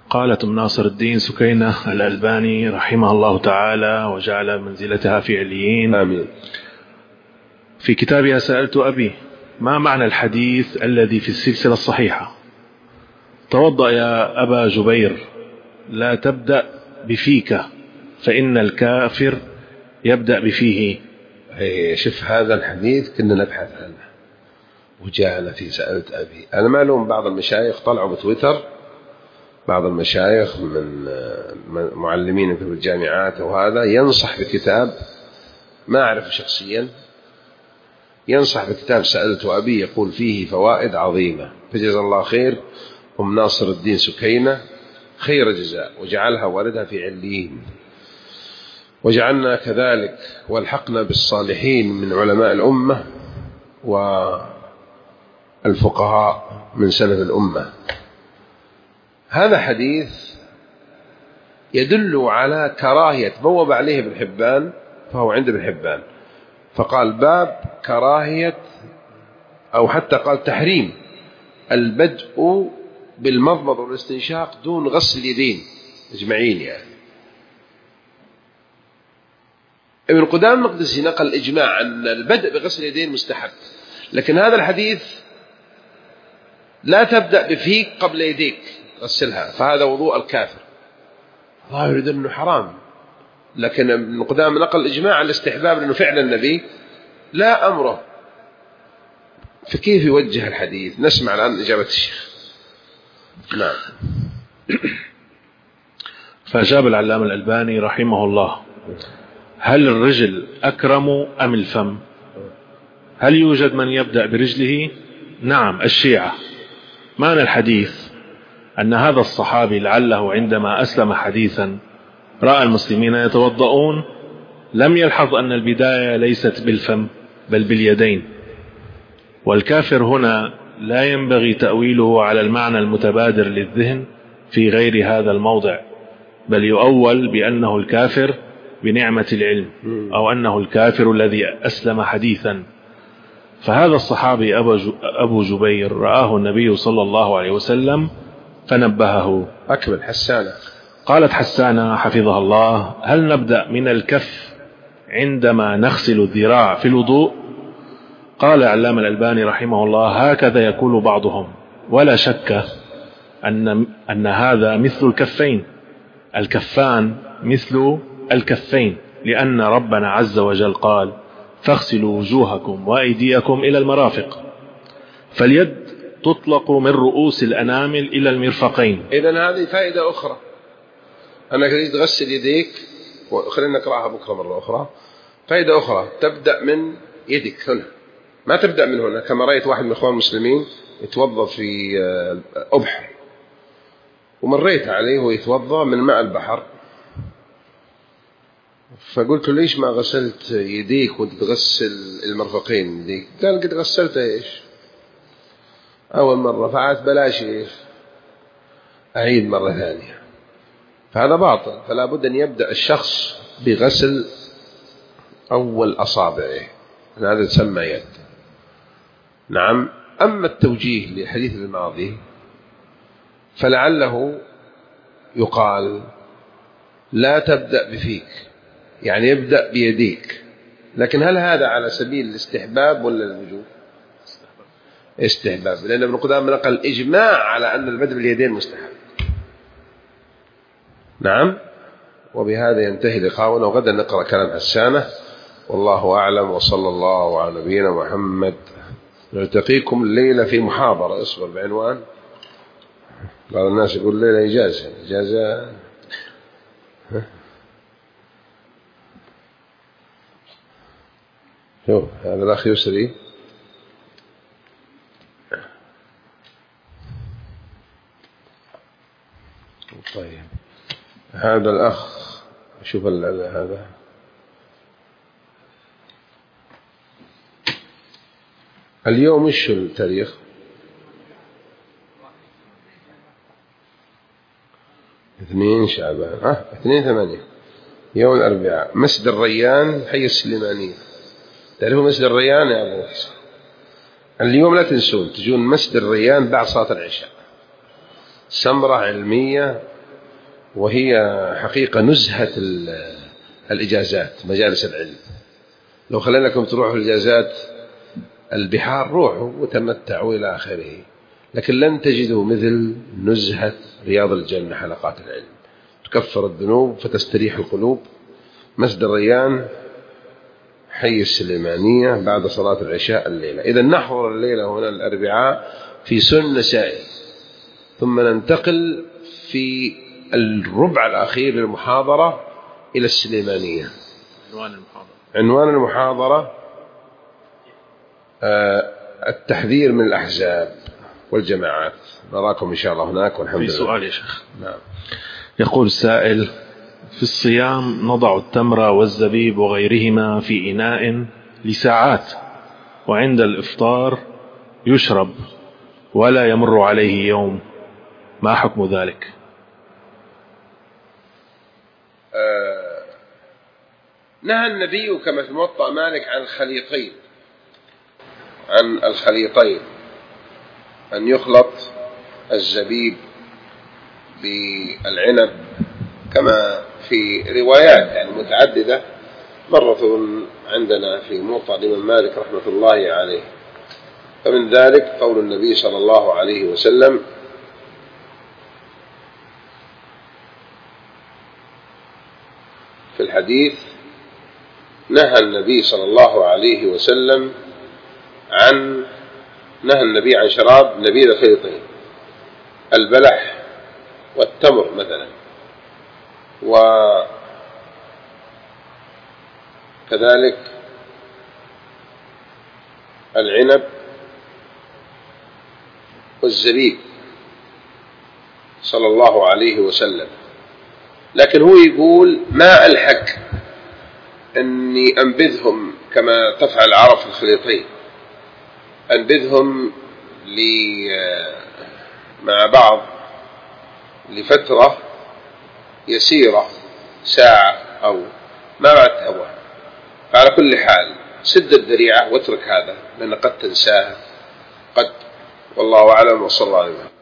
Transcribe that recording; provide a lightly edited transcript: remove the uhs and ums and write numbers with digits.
قالت أم ناصر الدين سكينة الألباني رحمه الله تعالى وجعل منزلتها في عليين. آمين. في كتابها سألت أبي ما معنى الحديث الذي في السلسلة الصحيحة: توضأ يا أبا جبير لا تبدأ بفيك فإن الكافر يبدأ بفيه. شوف هذا الحديث كنا نبحث عنه وجاءنا في سألت أبي. أنا معلوم بعض المشايخ طلعوا بتويتر، بعض المشايخ من معلمين في الجامعات وهذا ينصح بكتاب، ما أعرف شخصيا، ينصح بكتاب سألت أبي يقول فيه فوائد عظيمة، فجزا الله خير أم ناصر الدين سكينة خير جزاء وجعلها والدها في عليين، وجعلنا كذلك والحقنا بالصالحين من علماء الأمة والفقهاء من سلف الأمة. هذا حديث يدل على كراهية، بوب عليه ابن حبان فهو عند ابن حبان، فقال باب كراهية أو حتى قال تحريم البدء بالمضمض والاستنشاق دون غسل اليدين اجمعين. يعني ابن قدامة المقدسي نقل إجماع أن البدء بغسل اليدين مستحب، لكن هذا الحديث لا تبدأ بفيك قبل يديك غسلها فهذا وضوء الكافر، الله يريد أنه حرام، لكن ابن قدامة نقل إجماع على الاستحباب لأنه فعل النبي لا أمره. فكيف يوجه الحديث؟ نسمع الآن إجابة الشيخ. نعم. فأجاب العلامة الألباني رحمه الله: هل الرجل أكرم أم الفم؟ هل يوجد من يبدأ برجله؟ نعم، الشيعة. معنى الحديث أن هذا الصحابي لعله عندما أسلم حديثا رأى المسلمين يتوضؤون لم يلحظ أن البداية ليست بالفم بل باليدين، والكافر هنا لا ينبغي تأويله على المعنى المتبادر للذهن في غير هذا الموضع، بل يؤول بأنه الكافر بنعمة العلم أو أنه الكافر الذي أسلم حديثا. فهذا الصحابي أبو جبير رآه النبي صلى الله عليه وسلم فنبهه. أكمل حسانة. قالت حسانة حفظها الله: هل نبدأ من الكف عندما نغسل الذراع في الوضوء؟ قال علامة الألباني رحمه الله: هكذا يقول بعضهم، ولا شك أن هذا مثل الكفين، الكفان مثل الكفين، لأن ربنا عز وجل قال: فاغسلوا وجوهكم وأيديكم إلى المرافق، فاليد تطلق من رؤوس الأنامل إلى المرفقين. إذن هذه فائدة أخرى، أنك تريد تغسل يديك، وخلينا نقرأها بكرة مرة أخرى. فائدة أخرى، تبدأ من يدك هنا، ما تبدأ من هنا، كما رأيت واحد من إخوان المسلمين يتوضأ في أبحر ومريت عليه ويتوضأ من ماء البحر، فقلت له ليش ما غسلت يديك وانت تغسل المرفقين يديك؟ قال قد غسلت ايش أول مرة، فعلت بلاش ايش أعيد مرة ثانية، فهذا باطل. فلا بد أن يبدأ الشخص بغسل أول أصابعه، هذا تسمى يد. نعم. أما التوجيه للحديث الماضي فلعله يقال لا تبدأ بفيك، يعني يبدأ بيديك، لكن هل هذا على سبيل الاستحباب ولا الوجوب؟ استحباب، لأن ابن قدامة نقل إجماع على أن البدء باليدين مستحب. نعم. وبهذا ينتهي لقاؤنا، وغدا نقرأ كلام حسانة، والله أعلم، وصلى الله على نبينا محمد. نلتقيكم الليلة في محاضرة، اصبر، بعنوان، بعض الناس يقول الليلة إجازة شوف هذا الأخ يسري طيب، هذا الأخ شوف هذا اليوم إيش التاريخ؟ 2 شعبان 2/8 يوم الأربعاء، مسجد الريان حي السليمانية. تعرفوا مسجد الريان يا أبو حسن؟ اليوم لا تنسون تجون مسجد الريان بعد صلاة العشاء، سمرة علمية وهي حقيقة نزهة الإجازات مجالس العلم. لو خلينا لكم تروحوا الإجازات البحار روحوا وتمتعوا إلى آخره، لكن لن تجدوا مثل نزهة رياض الجنة حلقات العلم، تكفر الذنوب فتستريح القلوب. مسجد الريان حي السليمانية بعد صلاة العشاء الليلة. إذا نحضر الليلة هنا الأربعاء في سن نسائي، ثم ننتقل في الربع الأخير للمحاضرة إلى السليمانية. عنوان المحاضرة التحذير من الأحزاب والجماعات. نراكم إن شاء الله هناك والحمد لله. في سؤال يا شيخ. نعم. يقول السائل: في الصيام نضع التمر والزبيب وغيرهما في إناء لساعات، وعند الإفطار يشرب ولا يمر عليه يوم، ما حكم ذلك؟ نهى النبي كما في موطأ مالك عن الخليطين، أن يخلط الزبيب بالعنب، كما في روايات يعني متعددة مرة عندنا في موطأ الإمام مالك رحمة الله عليه. فمن ذلك قول النبي صلى الله عليه وسلم: في الحديث نهى النبي صلى الله عليه وسلم نهى النبي عن شراب نبيذ الخليطين، البلح والتمر مثلا، وكذلك العنب والزبيب صلى الله عليه وسلم. لكن هو يقول ما ألحق أني أنبذهم كما تفعل العرب في الخليطين، أنبذهم مع بعض لفترة يسيرة، ساعة أو ما بعد هوا. فعلى كل حال سد الذريعة واترك هذا، لأن قد تنساها قد، والله أعلم. وصلى الله عليه وسلم.